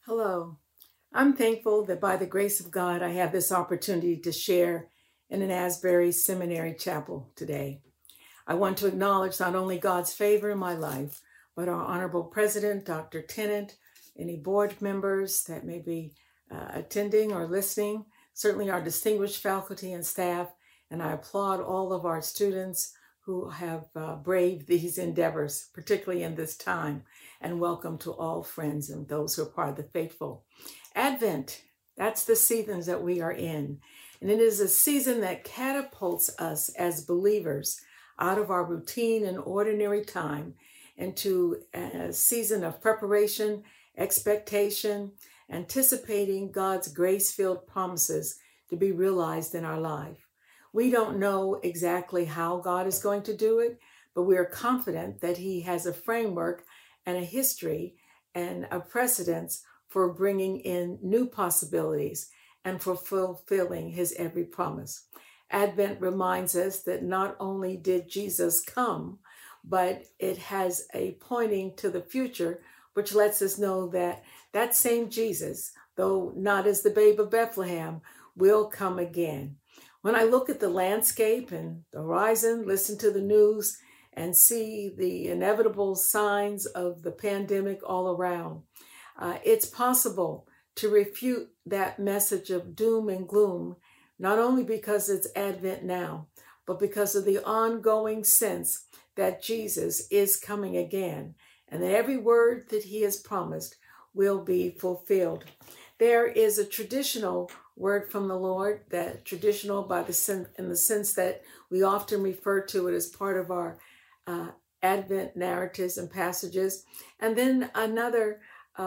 Hello. I'm thankful that by the grace of God, I have this opportunity to share in an Asbury Seminary chapel today. I want to acknowledge not only God's favor in my life, but our Honorable President, Dr. Tennant, any board members that may be attending or listening, certainly our distinguished faculty and staff, and I applaud all of our students who have braved these endeavors, particularly in this time, and welcome to all friends and those who are part of the faithful. Advent, that's the seasons that we are in, and it is a season that catapults us as believers out of our routine and ordinary time into a season of preparation, expectation, anticipating God's grace-filled promises to be realized in our life. We don't know exactly how God is going to do it, but we are confident that He has a framework and a history and a precedence for bringing in new possibilities and for fulfilling His every promise. Advent reminds us that not only did Jesus come, but it has a pointing to the future, which lets us know that that same Jesus, though not as the babe of Bethlehem, will come again. When I look at the landscape and the horizon, listen to the news, and see the inevitable signs of the pandemic all around, it's possible to refute that message of doom and gloom, not only because it's Advent now, but because of the ongoing sense that Jesus is coming again, and that every word that He has promised will be fulfilled. There is a traditional word from the Lord, that traditional in the sense that we often refer to it as part of our Advent narratives and passages. And then another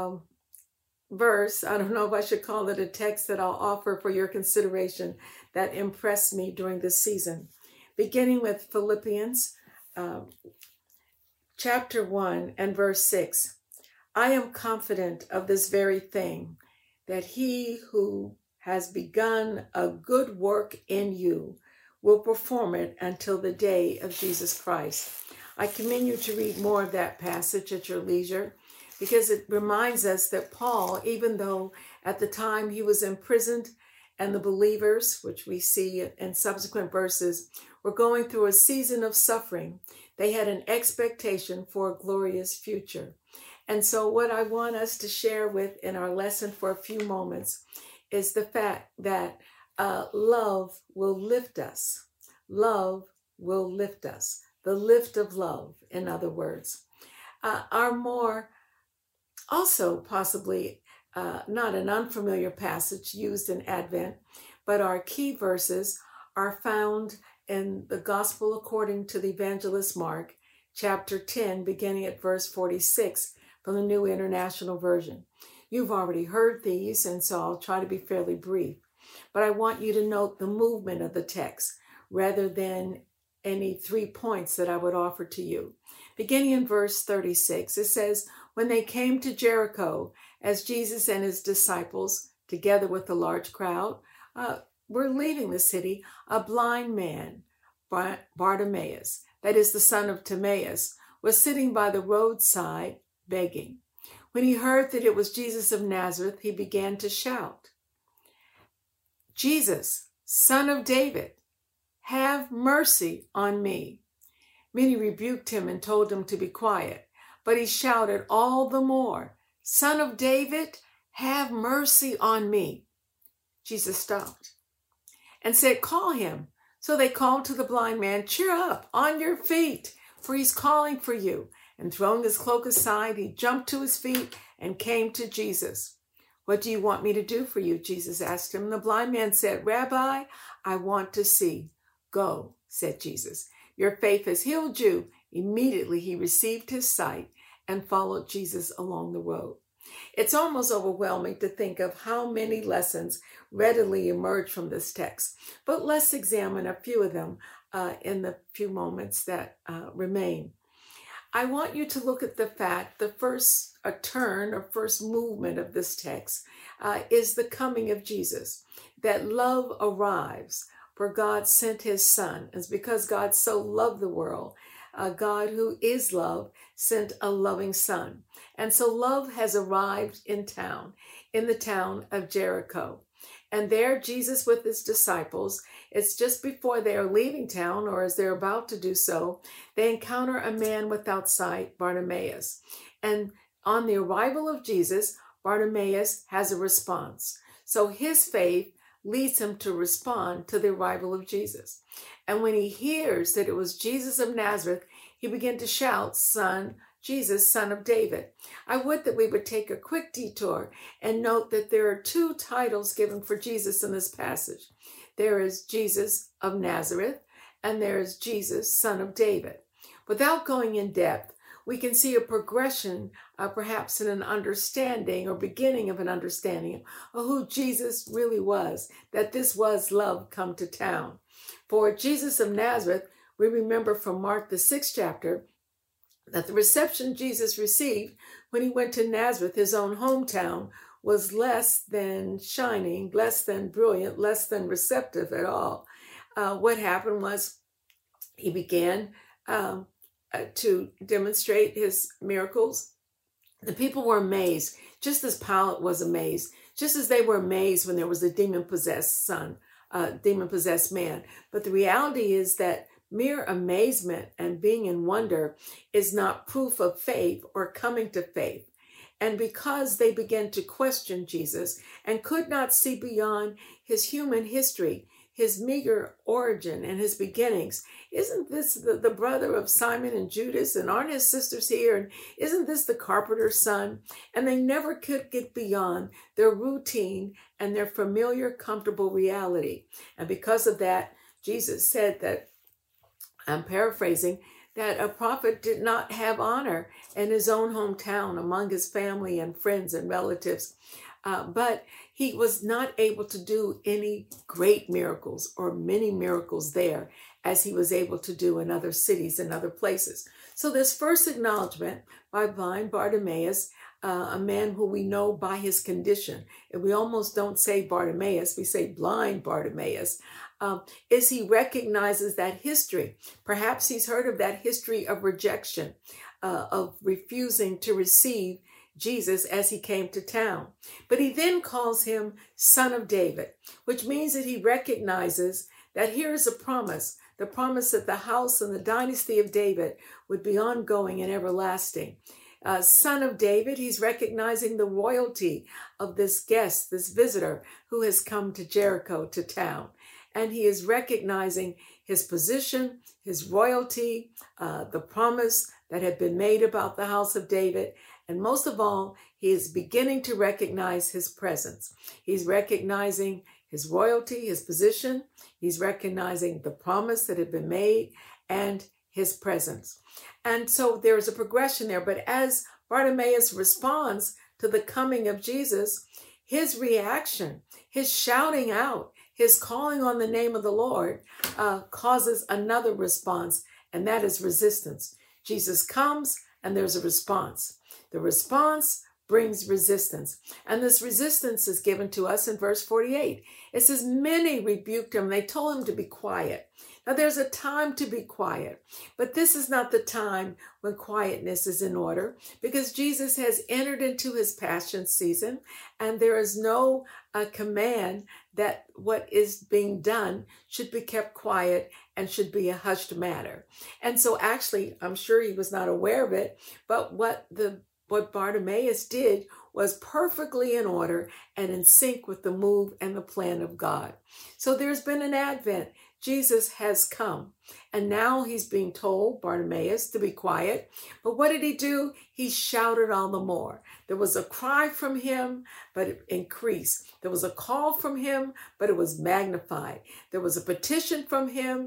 verse, I don't know if I should call it a text, that I'll offer for your consideration that impressed me during this season. Beginning with Philippians chapter 1 and verse 6. I am confident of this very thing, that He who has begun a good work in you will perform it until the day of Jesus Christ. I commend you to read more of that passage at your leisure, because it reminds us that Paul, even though at the time he was imprisoned and the believers, which we see in subsequent verses, were going through a season of suffering, they had an expectation for a glorious future. And so what I want us to share with in our lesson for a few moments is the fact that love will lift us. Love will lift us. The lift of love, in other words. Our more, also possibly not an unfamiliar passage used in Advent, but our key verses are found in the Gospel according to the evangelist Mark, chapter 10, beginning at verse 46 from the New International Version. You've already heard these, and so I'll try to be fairly brief. But I want you to note the movement of the text rather than any 3 points that I would offer to you. Beginning in verse 36, it says, when they came to Jericho, as Jesus and His disciples, together with a large crowd, were leaving the city, a blind man, Bartimaeus, that is the son of Timaeus, was sitting by the roadside begging. When he heard that it was Jesus of Nazareth, he began to shout, Jesus, Son of David, have mercy on me. Many rebuked him and told him to be quiet, but he shouted all the more, Son of David, have mercy on me. Jesus stopped and said, call him. So they called to the blind man, cheer up, on your feet, for he's calling for you. And throwing his cloak aside, he jumped to his feet and came to Jesus. What do you want me to do for you? Jesus asked him. The blind man said, Rabbi, I want to see. Go, said Jesus. Your faith has healed you. Immediately he received his sight and followed Jesus along the road. It's almost overwhelming to think of how many lessons readily emerge from this text, but let's examine a few of them in the few moments that remain. I want you to look at the fact the first turn or first movement of this text is the coming of Jesus, that love arrives, for God sent His Son. It's because God so loved the world God, who is love, sent a loving son. And so love has arrived in the town of Jericho. And there, Jesus with his disciples, it's just before they are leaving town, or as they're about to do so, they encounter a man without sight, Bartimaeus. And on the arrival of Jesus, Bartimaeus has a response. So his faith leads him to respond to the arrival of Jesus. And when he hears that it was Jesus of Nazareth, he began to shout, "Son, Jesus, Son of David." I would that we would take a quick detour and note that there are two titles given for Jesus in this passage. There is Jesus of Nazareth, and there is Jesus, Son of David. Without going in depth, we can see a progression, perhaps in an understanding or beginning of an understanding of who Jesus really was, that this was love come to town. For Jesus of Nazareth, we remember from Mark, the 6th chapter, that the reception Jesus received when he went to Nazareth, his own hometown, was less than shining, less than brilliant, less than receptive at all. What happened was he began to demonstrate his miracles. The people were amazed, just as Pilate was amazed, just as they were amazed when there was a demon-possessed man. But the reality is that mere amazement and being in wonder is not proof of faith or coming to faith. And because they began to question Jesus and could not see beyond his human history, his meager origin and his beginnings, isn't this the brother of Simon and Judas? And aren't his sisters here? And isn't this the carpenter's son? And they never could get beyond their routine and their familiar, comfortable reality. And because of that, Jesus said that, I'm paraphrasing, that a prophet did not have honor in his own hometown among his family and friends and relatives. But he was not able to do any great miracles or many miracles there as he was able to do in other cities and other places. So this first acknowledgement by blind Bartimaeus, a man who we know by his condition, and we almost don't say Bartimaeus, we say blind Bartimaeus, is he recognizes that history. Perhaps he's heard of that history of rejection, of refusing to receive Jesus as he came to town. But he then calls him Son of David, which means that he recognizes that here is a promise, the promise that the house and the dynasty of David would be ongoing and everlasting. Son of David, he's recognizing the royalty of this guest, this visitor who has come to Jericho, to town. And he is recognizing his position, his royalty, the promise that had been made about the house of David. And most of all, he is beginning to recognize his presence. He's recognizing his royalty, his position. He's recognizing the promise that had been made and his presence. And so there is a progression there. But as Bartimaeus responds to the coming of Jesus, his reaction, his shouting out, his calling on the name of the Lord causes another response, and that is resistance. Jesus comes and there's a response. The response brings resistance. And this resistance is given to us in verse 48. It says, many rebuked him. They told him to be quiet. Now there's a time to be quiet, but this is not the time when quietness is in order, because Jesus has entered into his passion season, and there is no command that what is being done should be kept quiet and should be a hushed matter. And so actually, I'm sure he was not aware of it, but what Bartimaeus did was perfectly in order and in sync with the move and the plan of God. So there's been an advent. Jesus has come, and now he's being told, Bartimaeus, to be quiet. But what did he do? He shouted all the more. There was a cry from him, but it increased. There was a call from him, but it was magnified. There was a petition from him,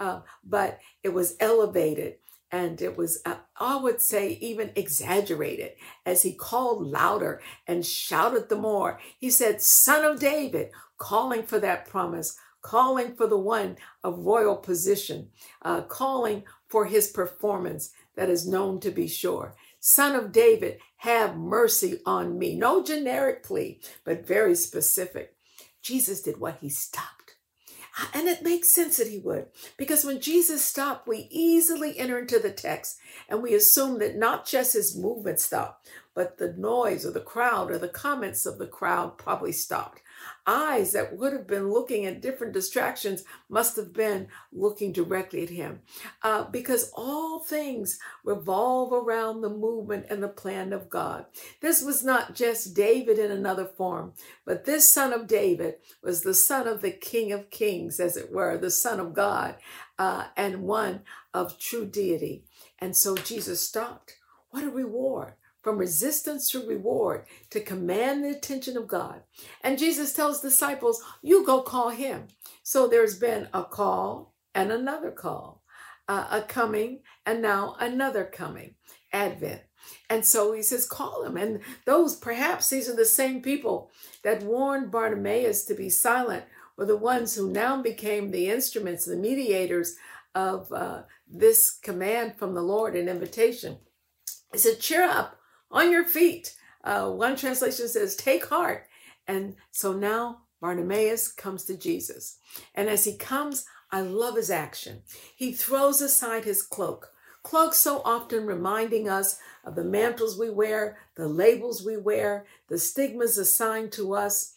but it was elevated. And it was, I would say, even exaggerated as he called louder and shouted the more. He said, Son of David, calling for that promise, calling for the one of royal position, calling for his performance that is known to be sure. Son of David, have mercy on me. No generic plea, but very specific. Jesus did what? He stopped. And it makes sense that he would, because when Jesus stopped, we easily enter into the text and we assume that not just his movement stopped, but the noise or the crowd or the comments of the crowd probably stopped. Eyes that would have been looking at different distractions must have been looking directly at him, because all things revolve around the movement and the plan of God. This was not just David in another form, but this son of David was the son of the King of Kings, as it were, the Son of God, and one of true deity. And so Jesus stopped. What a reward! From resistance to reward, to command the attention of God. And Jesus tells disciples, you go call him. So there's been a call and another call, a coming and now another coming, Advent. And so he says, call him. And perhaps these are the same people that warned Bartimaeus to be silent, were the ones who now became the instruments, the mediators of this command from the Lord, an invitation. He said, cheer up. On your feet. One translation says, take heart. And so now Bartimaeus comes to Jesus. And as he comes, I love his action. He throws aside his cloak. Cloaks so often reminding us of the mantles we wear, the labels we wear, the stigmas assigned to us,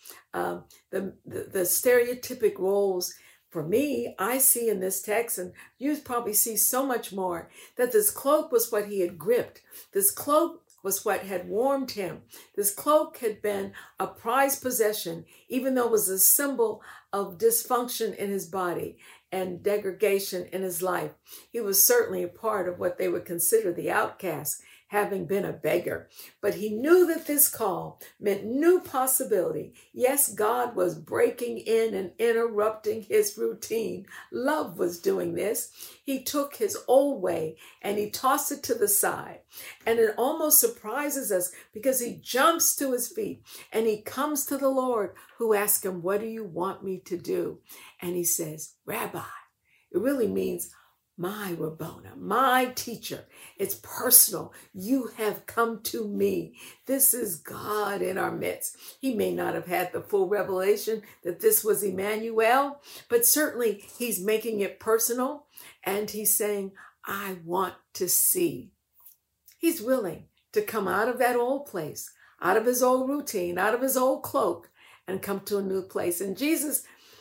the stereotypic roles. For me, I see in this text, and you probably see so much more, that this cloak was what he had gripped. This cloak was what had warmed him. This cloak had been a prized possession, even though it was a symbol of dysfunction in his body and degradation in his life. He was certainly a part of what they would consider the outcast, having been a beggar. But he knew that this call meant new possibility. Yes, God was breaking in and interrupting his routine. Love was doing this. He took his old way and he tossed it to the side. And it almost surprises us because he jumps to his feet and he comes to the Lord, who asks him, what do you want me to do? And he says, Rabbi. It really means my Rabboni, my teacher. It's personal. You have come to me. This is God in our midst. He may not have had the full revelation that this was Emmanuel, but certainly he's making it personal. And he's saying, I want to see. He's willing to come out of that old place, out of his old routine, out of his old cloak, and come to a new place. And Jesus,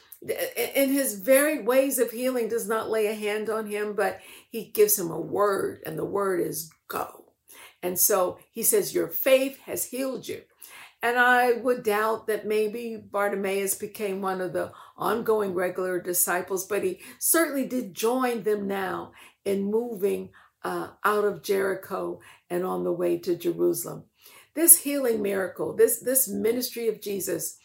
in his very ways of healing, does not lay a hand on him, but he gives him a word, and the word is go. And so he says, your faith has healed you. And I would doubt that maybe Bartimaeus became one of the ongoing regular disciples, but he certainly did join them now in moving out of Jericho and on the way to Jerusalem. This healing miracle, this ministry of Jesus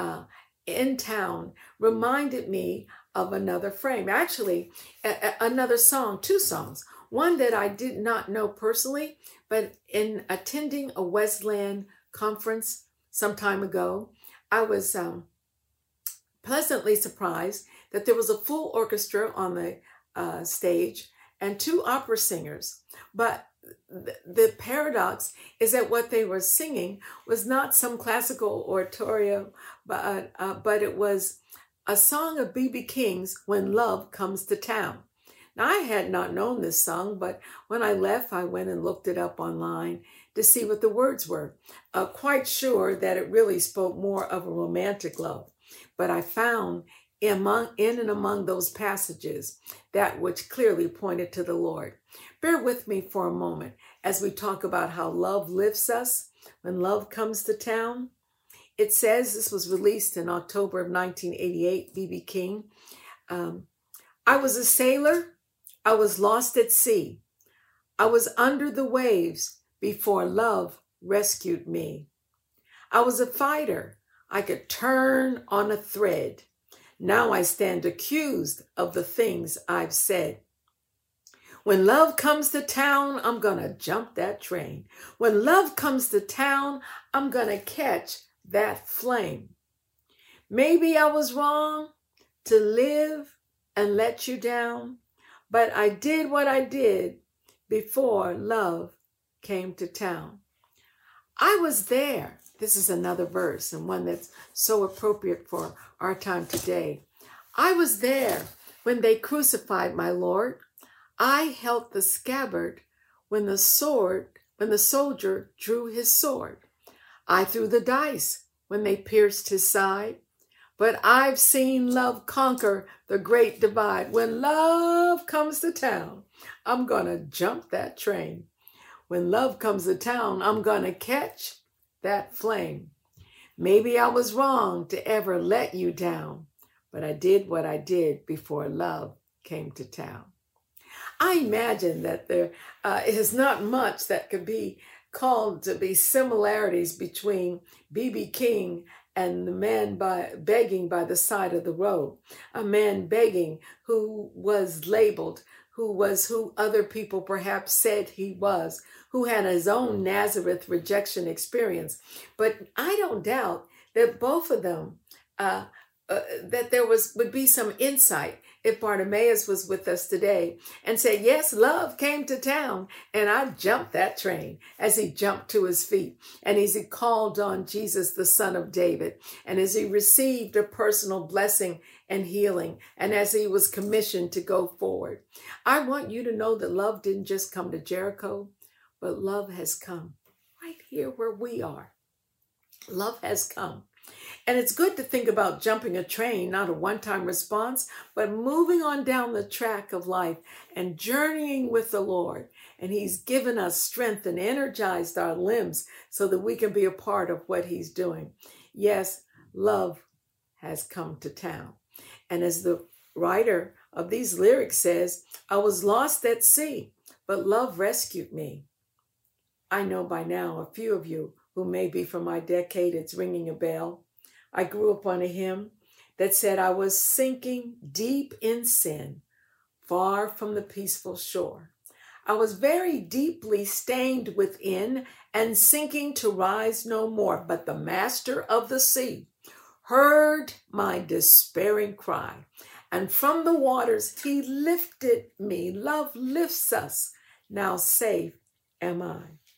in town reminded me of another frame. Actually, another song, two songs. One that I did not know personally, but in attending a Wesleyan conference some time ago, I was pleasantly surprised that there was a full orchestra on the stage and two opera singers. But the paradox is that what they were singing was not some classical oratorio, but it was a song of B.B. King's, When Love Comes to Town. Now, I had not known this song, but when I left, I went and looked it up online to see what the words were, quite sure that it really spoke more of a romantic love. But I found in and among those passages that which clearly pointed to the Lord. Bear with me for a moment as we talk about how love lifts us when love comes to town. It says, this was released in October of 1988, B.B. King. I was a sailor. I was lost at sea. I was under the waves before love rescued me. I was a fighter. I could turn on a thread. Now I stand accused of the things I've said. When love comes to town, I'm going to jump that train. When love comes to town, I'm going to catch that flame. Maybe I was wrong to live and let you down, but I did what I did before love came to town. I was there. This is another verse and one that's so appropriate for our time today. I was there when they crucified my Lord. I held the scabbard when the soldier drew his sword. I threw the dice when they pierced his side. But I've seen love conquer the great divide. When love comes to town, I'm gonna jump that train. When love comes to town, I'm gonna catch that flame. Maybe I was wrong to ever let you down, but I did what I did before love came to town. I imagine that there is not much that could be called to be similarities between B.B. King and the man begging by the side of the road, a man begging who was labeled, who was who other people perhaps said he was, who had his own Nazareth rejection experience. But I don't doubt that both of them, that there would be some insight if Bartimaeus was with us today and said, yes, love came to town and I jumped that train, as he jumped to his feet and as he called on Jesus, the Son of David, and as he received a personal blessing and healing, and as he was commissioned to go forward. I want you to know that love didn't just come to Jericho, but love has come right here where we are. Love has come. And it's good to think about jumping a train, not a one-time response, but moving on down the track of life and journeying with the Lord. And he's given us strength and energized our limbs so that we can be a part of what he's doing. Yes, love has come to town. And as the writer of these lyrics says, I was lost at sea, but love rescued me. I know by now a few of you who may be from my decade, it's ringing a bell. I grew up on a hymn that said I was sinking deep in sin, far from the peaceful shore. I was very deeply stained within and sinking to rise no more. But the master of the sea heard my despairing cry, and from the waters he lifted me. Love lifts us. Now safe am I.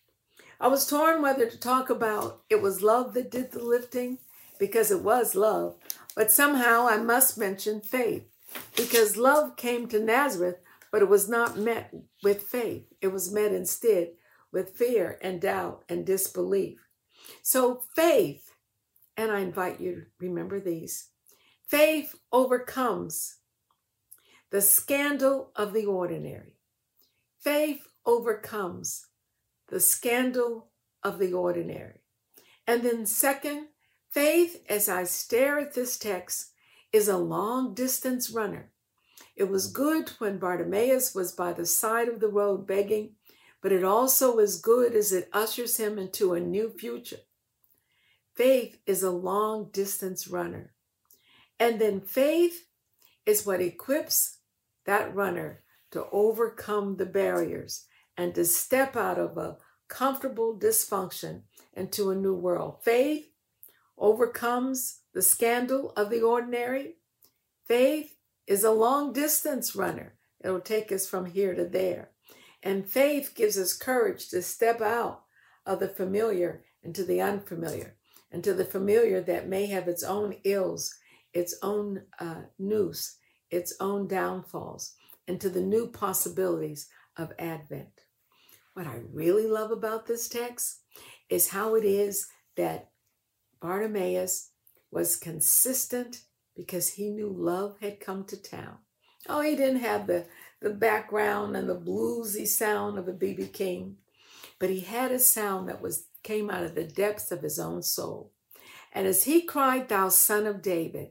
I was torn whether to talk about it was love that did the lifting, because it was love, but somehow I must mention faith, because love came to Nazareth, but it was not met with faith. It was met instead with fear and doubt and disbelief. So faith, and I invite you to remember these, faith overcomes the scandal of the ordinary. Faith overcomes the scandal of the ordinary. And then second, faith, as I stare at this text, is a long distance runner. It was good when Bartimaeus was by the side of the road begging, but it also is good as it ushers him into a new future. Faith is a long distance runner. And then faith is what equips that runner to overcome the barriers and to step out of a comfortable dysfunction into a new world. Faith overcomes the scandal of the ordinary. Faith is a long distance runner. It'll take us from here to there. And faith gives us courage to step out of the familiar into the unfamiliar, into the familiar that may have its own ills, its own noose, its own downfalls, into the new possibilities of Advent. What I really love about this text is how it is that Bartimaeus was consistent because he knew love had come to town. Oh, he didn't have the background and the bluesy sound of a B.B. King, but he had a sound that came out of the depths of his own soul. And as he cried, "Thou Son of David,"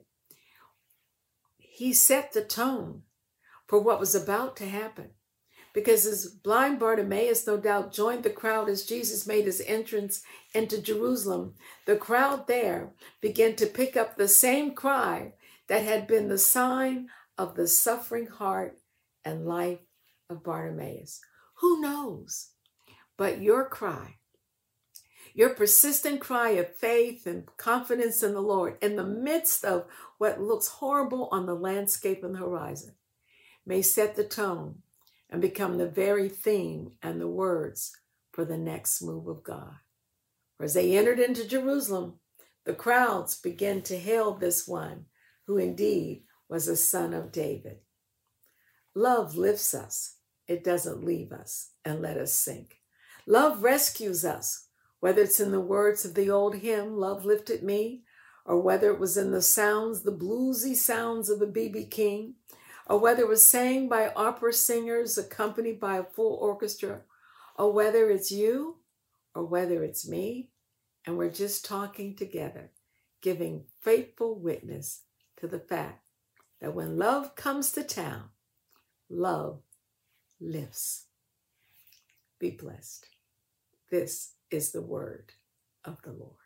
he set the tone for what was about to happen. Because as blind Bartimaeus no doubt joined the crowd as Jesus made his entrance into Jerusalem, the crowd there began to pick up the same cry that had been the sign of the suffering heart and life of Bartimaeus. Who knows? But your cry, your persistent cry of faith and confidence in the Lord in the midst of what looks horrible on the landscape and the horizon, may set the tone and become the very theme and the words for the next move of God. For as they entered into Jerusalem, the crowds began to hail this one who indeed was a son of David. Love lifts us. It doesn't leave us and let us sink. Love rescues us, whether it's in the words of the old hymn, Love Lifted Me, or whether it was in the sounds, the bluesy sounds of a B.B. King, or whether it was sang by opera singers accompanied by a full orchestra, or whether it's you or whether it's me, and we're just talking together, giving faithful witness to the fact that when love comes to town, love lifts. Be blessed. This is the word of the Lord.